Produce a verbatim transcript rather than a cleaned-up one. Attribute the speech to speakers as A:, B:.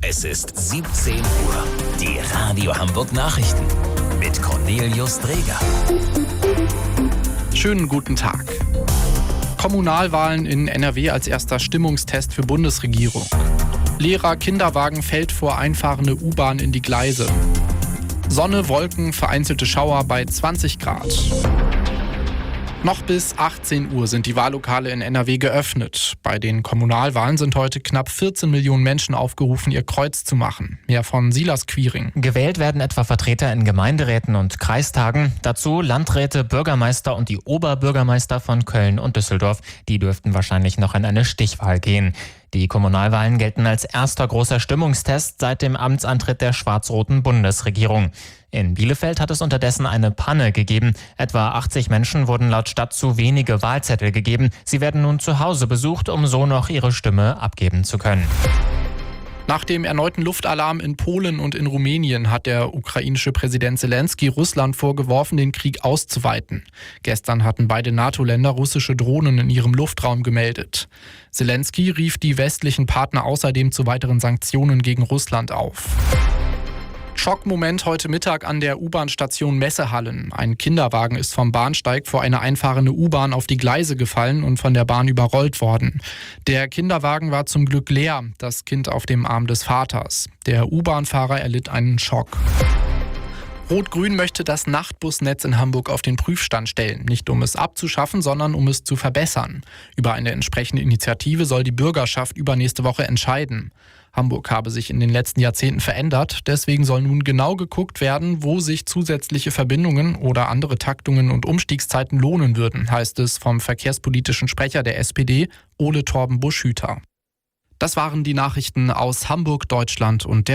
A: Es ist siebzehn Uhr. Die Radio Hamburg Nachrichten mit Cornelius Dreger.
B: Schönen guten Tag. Kommunalwahlen in N R W als erster Stimmungstest für Bundesregierung. Leerer Kinderwagen fällt vor einfahrende U-Bahn in die Gleise. Sonne, Wolken, vereinzelte Schauer bei zwanzig Grad. Noch bis achtzehn Uhr sind die Wahllokale in N R W geöffnet. Bei den Kommunalwahlen sind heute knapp vierzehn Millionen Menschen aufgerufen, ihr Kreuz zu machen. Mehr von Silas Quiring.
C: Gewählt werden etwa Vertreter in Gemeinderäten und Kreistagen. Dazu Landräte, Bürgermeister und die Oberbürgermeister von Köln und Düsseldorf. Die dürften wahrscheinlich noch in eine Stichwahl gehen. Die Kommunalwahlen gelten als erster großer Stimmungstest seit dem Amtsantritt der schwarz-roten Bundesregierung. In Bielefeld hat es unterdessen eine Panne gegeben. Etwa achtzig Menschen wurden laut Stadt zu wenige Wahlzettel gegeben. Sie werden nun zu Hause besucht, um so noch ihre Stimme abgeben zu können.
B: Nach dem erneuten Luftalarm in Polen und in Rumänien hat der ukrainische Präsident Zelensky Russland vorgeworfen, den Krieg auszuweiten. Gestern hatten beide NATO-Länder russische Drohnen in ihrem Luftraum gemeldet. Zelensky rief die westlichen Partner außerdem zu weiteren Sanktionen gegen Russland auf. Schockmoment heute Mittag an der U-Bahn-Station Messehallen. Ein Kinderwagen ist vom Bahnsteig vor eine einfahrende U-Bahn auf die Gleise gefallen und von der Bahn überrollt worden. Der Kinderwagen war zum Glück leer, das Kind auf dem Arm des Vaters. Der U-Bahn-Fahrer erlitt einen Schock. Rot-Grün möchte das Nachtbusnetz in Hamburg auf den Prüfstand stellen. Nicht um es abzuschaffen, sondern um es zu verbessern. Über eine entsprechende Initiative soll die Bürgerschaft übernächste Woche entscheiden. Hamburg habe sich in den letzten Jahrzehnten verändert. Deswegen soll nun genau geguckt werden, wo sich zusätzliche Verbindungen oder andere Taktungen und Umstiegszeiten lohnen würden, heißt es vom verkehrspolitischen Sprecher der S P D, Ole Torben Buschhüter. Das waren die Nachrichten aus Hamburg, Deutschland und der